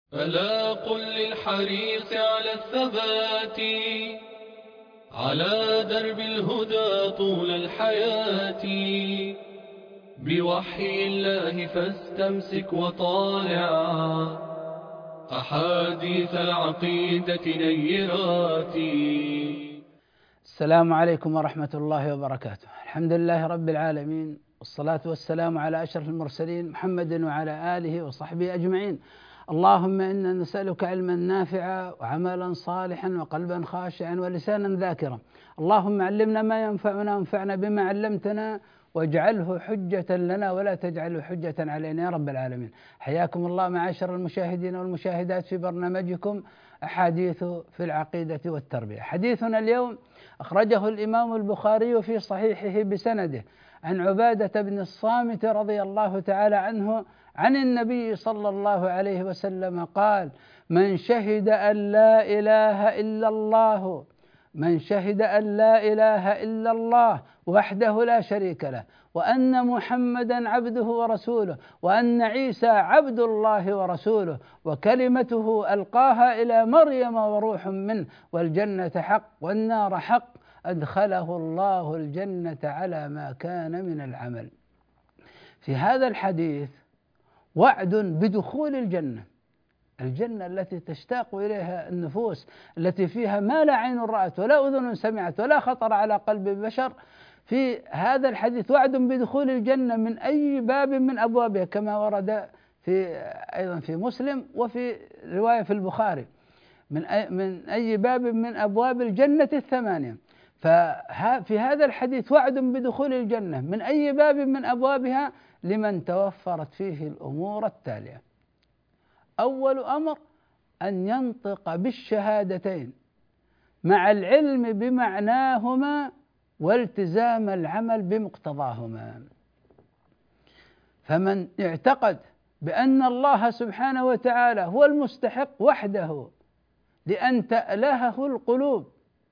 ألا قل للحريص على الثبات على درب الهدى طول الحياة، بوحي الله فاستمسك وطالع أحاديث العقيدة نيرات. السلام عليكم ورحمة الله وبركاته. الحمد لله رب العالمين، والصلاة والسلام على أشرف المرسلين محمد وعلى آله وصحبه أجمعين. اللهم إنا نسألك علما نافعا وعملا صالحا وقلبا خاشعا ولسانا ذاكرا. اللهم علمنا ما ينفعنا وانفعنا بما علمتنا، واجعله حجة لنا ولا تجعله حجة علينا يا رب العالمين. حياكم الله معاشر المشاهدين والمشاهدات في برنامجكم أحاديث في العقيدة والتربية. حديثنا اليوم أخرجه الإمام البخاري في صحيحه بسنده عن عبادة بن الصامت رضي الله تعالى عنه عن النبي صلى الله عليه وسلم قال: من شهد أن لا إله إلا الله وحده لا شريك له، وأن محمدا عبده ورسوله، وأن عيسى عبد الله ورسوله، وكلمته ألقاها إلى مريم وروح منه، والجنة حق والنار حق، أدخله الله الجنة على ما كان من العمل. في هذا الحديث وعد بدخول الجنة التي تشتاق إليها النفوس، التي فيها ما لا عين رأت ولا أذن سمعت ولا خطر على قلب بشر. في هذا الحديث وعد بدخول الجنة من أي باب من أبوابها، كما ورد أيضا في مسلم وفي رواية في البخاري، من أي باب من أبواب الجنة الثمانية. ففي هذا الحديث وعد بدخول الجنة من أي باب من أبوابها لمن توفرت فيه الأمور التالية. أول أمر أن ينطق بالشهادتين مع العلم بمعناهما والتزام العمل بمقتضاهما. فمن اعتقد بأن الله سبحانه وتعالى هو المستحق وحده لأن تألهه القلوب،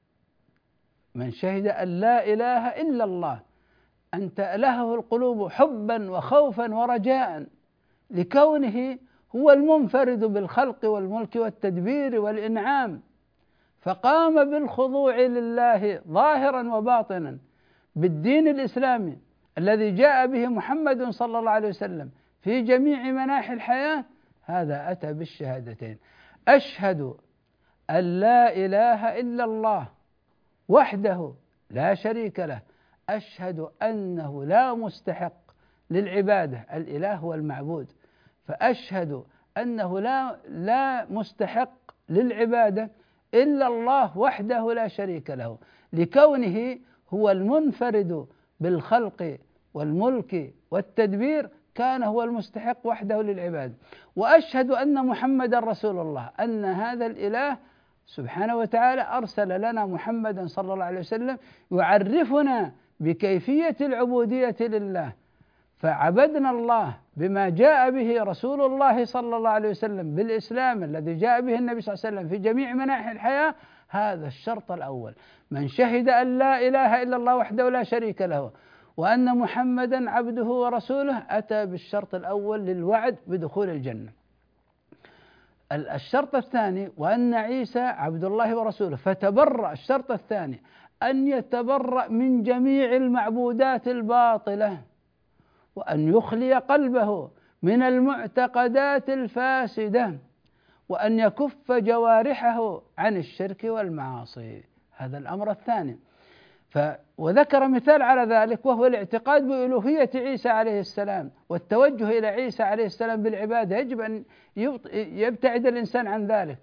من شهد أن لا إله إلا الله، أن تألهه القلوب حبا وخوفا ورجاء لكونه هو المنفرد بالخلق والملك والتدبير والإنعام، فقام بالخضوع لله ظاهرا وباطنا بالدين الإسلامي الذي جاء به محمد صلى الله عليه وسلم في جميع مناحي الحياة، هذا أتى بالشهادتين: أشهد أن لا إله إلا الله وحده لا شريك له، أشهد أنه لا مستحق للعبادة، الإله هو المعبود، فأشهد أنه لا مستحق للعبادة إلا الله وحده لا شريك له، لكونه هو المنفرد بالخلق والملك والتدبير، كان هو المستحق وحده للعبادة. وأشهد أن محمد رسول الله، أن هذا الإله سبحانه وتعالى أرسل لنا محمدا صلى الله عليه وسلم يعرفنا بكيفية العبودية لله، فعبدنا الله بما جاء به رسول الله صلى الله عليه وسلم بالإسلام الذي جاء به النبي صلى الله عليه وسلم في جميع مناحي الحياة. هذا الشرط الأول: من شهد أن لا إله إلا الله وحده لا شريك له وأن محمدا عبده ورسوله، أتى بالشرط الأول للوعد بدخول الجنة. الشرط الثاني: وأن عيسى عبد الله ورسوله، فتبرأ. الشرط الثاني أن يتبرأ من جميع المعبودات الباطلة، وأن يخلي قلبه من المعتقدات الفاسدة، وأن يكف جوارحه عن الشرك والمعاصي. هذا الأمر الثاني. وذكر مثال على ذلك، وهو الاعتقاد بألوهية عيسى عليه السلام والتوجه إلى عيسى عليه السلام بالعبادة. يجب أن يبتعد الإنسان عن ذلك،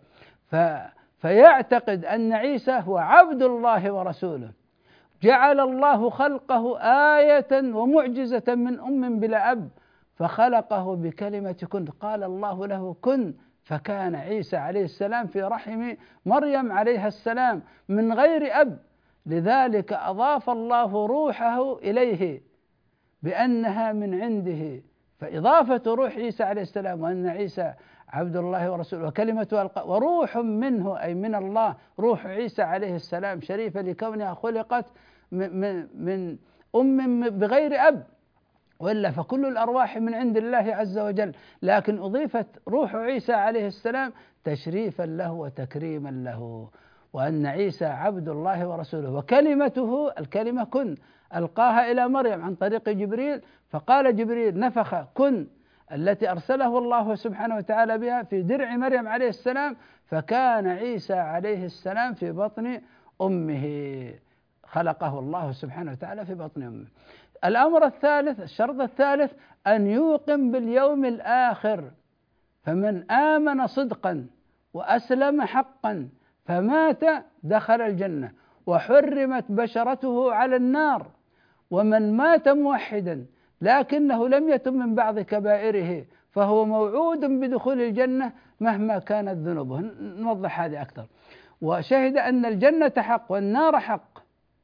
فيعتقد أن عيسى هو عبد الله ورسوله، جعل الله خلقه آية ومعجزة من أم بلا أب، فخلقه بكلمة كن، قال الله له كن فكان. عيسى عليه السلام في رحم مريم عليها السلام من غير أب، لذلك أضاف الله روحه إليه بأنها من عنده. فإضافة روح عيسى عليه السلام وأن عيسى عبد الله ورسوله وكلمته ألقى وروح منه، أي من الله، روح عيسى عليه السلام شريفة لكونها خلقت من أم بغير أب، وإلا فكل الأرواح من عند الله عز وجل، لكن أضيفت روح عيسى عليه السلام تشريفا له وتكريما له، وأن عيسى عبد الله ورسوله، وكلمته الكلمة كن ألقاها إلى مريم عن طريق جبريل، فقال جبريل نفخ كن التي أرسله الله سبحانه وتعالى بها في درع مريم عليه السلام، فكان عيسى عليه السلام في بطن أمه، خلقه الله سبحانه وتعالى في بطن أمه. الأمر الثالث، الشرط الثالث، أن يوقن باليوم الآخر، فمن آمن صدقا وأسلم حقا فمات دخل الجنة وحرمت بشرته على النار. ومن مات موحدا لكنه لم يتم من بعض كبائره فهو موعود بدخول الجنة مهما كانت ذنوبه. نوضح هذه أكثر. وشهد أن الجنة حق والنار حق.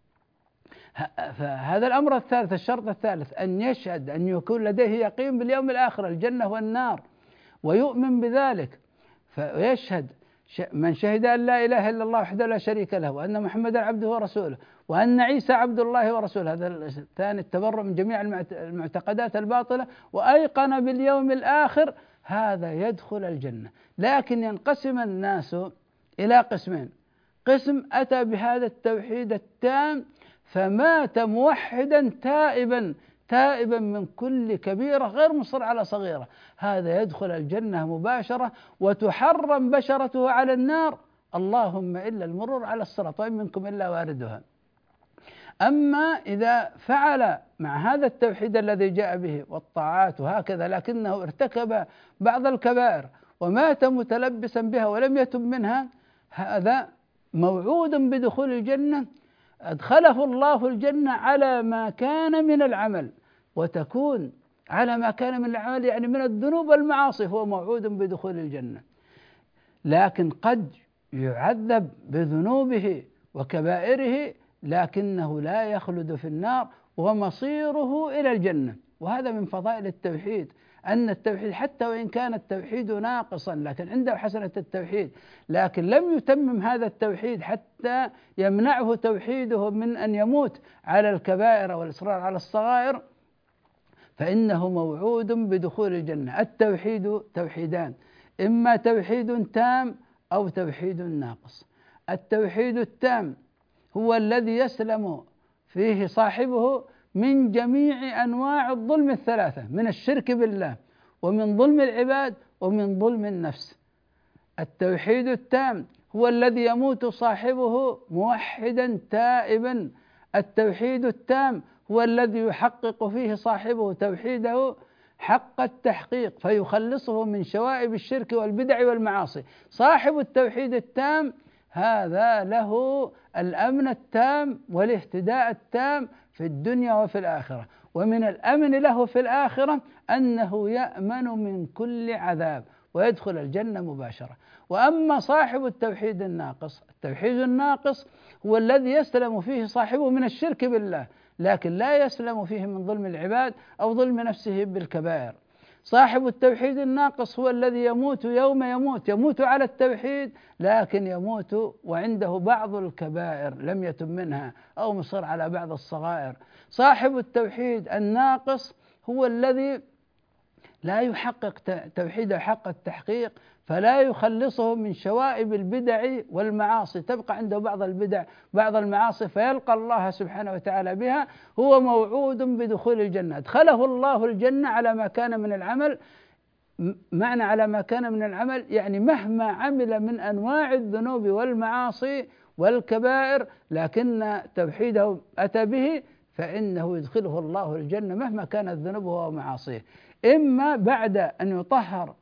فهذا الأمر الثالث، الشرط الثالث، أن يشهد أن يكون لديه يقين باليوم الآخر الجنة والنار ويؤمن بذلك، فيشهد من شهد أن لا إله إلا الله وحده لا شريك له وأن محمدا عبده ورسوله وأن عيسى عبد الله ورسوله، هذا الثاني التبرؤ من جميع المعتقدات الباطلة، وأيقن باليوم الآخر، هذا يدخل الجنة. لكن ينقسم الناس إلى قسمين: قسم أتى بهذا التوحيد التام فمات موحدا تائبا من كل كبيرة غير مصر على صغيرة، هذا يدخل الجنة مباشرة وتحرم بشرته على النار، اللهم إلا المرور على الصراط وإن منكم إلا واردها. أما إذا فعل مع هذا التوحيد الذي جاء به والطاعات وهكذا لكنه ارتكب بعض الكبائر ومات متلبسا بها ولم يتب منها، هذا موعود بدخول الجنة، أدخله الله الجنة على ما كان من العمل، وتكون على ما كان من العمل يعني من الذنوب والمعاصي، هو موعود بدخول الجنة. لكن قد يعذب بذنوبه وكبائره لكنه لا يخلد في النار ومصيره إلى الجنة. وهذا من فضائل التوحيد، أن التوحيد حتى وإن كان التوحيد ناقصا لكن عنده حسنة التوحيد، لكن لم يتمم هذا التوحيد حتى يمنعه توحيده من أن يموت على الكبائر والإصرار على الصغائر، فإنه موعود بدخول الجنة. التوحيد توحيدان: إما توحيد تام أو توحيد ناقص. التوحيد التام هو الذي يسلم فيه صاحبه من جميع أنواع الظلم الثلاثة، من الشرك بالله ومن ظلم العباد ومن ظلم النفس. التوحيد التام هو الذي يموت صاحبه موحدا تائبا. التوحيد التام هو الذي يحقق فيه صاحبه توحيده حق التحقيق فيخلصه من شوائب الشرك والبدع والمعاصي. صاحب التوحيد التام هذا له الأمن التام والاهتداء التام في الدنيا وفي الآخرة، ومن الأمن له في الآخرة أنه يأمن من كل عذاب ويدخل الجنة مباشرة. وأما صاحب التوحيد الناقص، التوحيد الناقص هو الذي يسلم فيه صاحبه من الشرك بالله لكن لا يسلم فيه من ظلم العباد أو ظلم نفسه بالكبائر. صاحب التوحيد الناقص هو الذي يموت يوم يموت على التوحيد لكن يموت وعنده بعض الكبائر لم يتب منها أو مصر على بعض الصغائر. صاحب التوحيد الناقص هو الذي لا يحقق توحيده حق التحقيق فلا يخلصه من شوائب البدع والمعاصي، تبقى عنده بعض البدع بعض المعاصي فيلقى الله سبحانه وتعالى بها، هو موعود بدخول الجنة. أدخله الله الجنة على ما كان من العمل. معنى على ما كان من العمل يعني مهما عمل من أنواع الذنوب والمعاصي والكبائر لكن توحيده أتى به فإنه يدخله الله الجنة مهما كانت ذنوبه ومعاصيه، إما بعد أن يطهر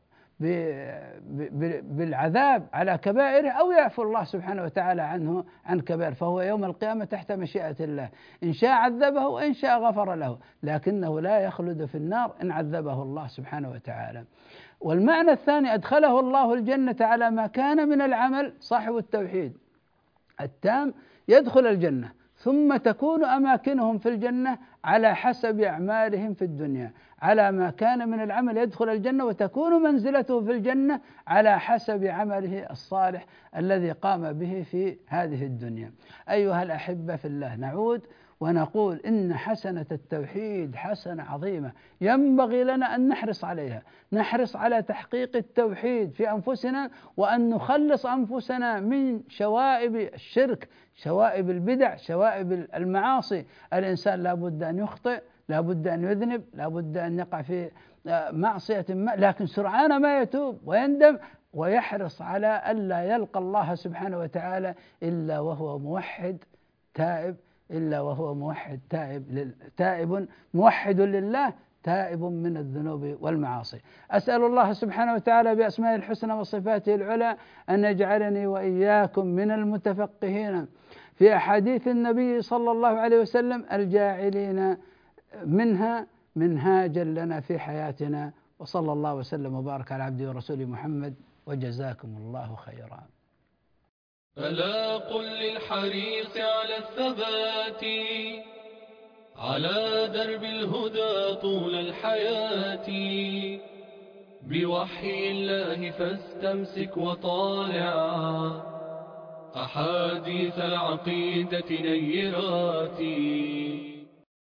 بالعذاب على كبائره أو يعفو الله سبحانه وتعالى عنه عن كبائر، فهو يوم القيامة تحت مشيئة الله، إن شاء عذبه وإن شاء غفر له، لكنه لا يخلد في النار إن عذبه الله سبحانه وتعالى. والمعنى الثاني أدخله الله الجنة على ما كان من العمل. صاحب التوحيد التام يدخل الجنة ثم تكون أماكنهم في الجنة على حسب أعمالهم في الدنيا، على ما كان من العمل يدخل الجنة وتكون منزلته في الجنة على حسب عمله الصالح الذي قام به في هذه الدنيا. أيها الأحبة في الله، نعود ونقول إن حسنة التوحيد حسنة عظيمة ينبغي لنا أن نحرص عليها، نحرص على تحقيق التوحيد في أنفسنا، وأن نخلص أنفسنا من شوائب الشرك، شوائب البدع، شوائب المعاصي. الإنسان لا بد أن يخطئ، لا بد أن يذنب، لا بد أن يقع في معصية ما، لكن سرعان ما يتوب ويندم ويحرص على ألا يلقى الله سبحانه وتعالى إلا وهو موحد تائب، إلا وهو موحد تائب موحد لله تائب من الذنوب والمعاصي. أسأل الله سبحانه وتعالى بأسمائه الحسنى وصفاته العلى أن يجعلني وإياكم من المتفقهين في أحاديث النبي صلى الله عليه وسلم الجاعلين منها منهاجا لنا في حياتنا. وصلى الله وسلم وبارك على عبده ورسوله محمد، وجزاكم الله خيرا. ألا قل للحريص على الثبات على درب الهدى طول الحياة، بوحي الله فاستمسك وطالع أحاديث العقيدة نيرات.